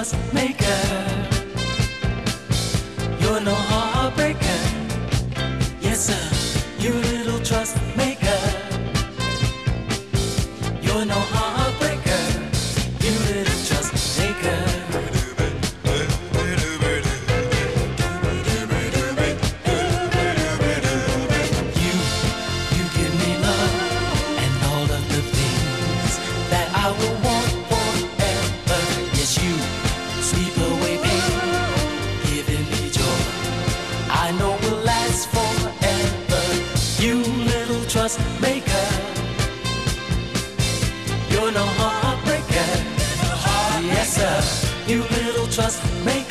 trust maker. You're no heartbreaker. Yes, sir, you little trust maker. You're no heartbreaker. You little trust maker. You give me love and all of the things that I will want forever. Yes, you sweep away pain, giving me joy I know will last forever. You little trust maker. You're no heartbreaker. Yes, sir, you little trust maker.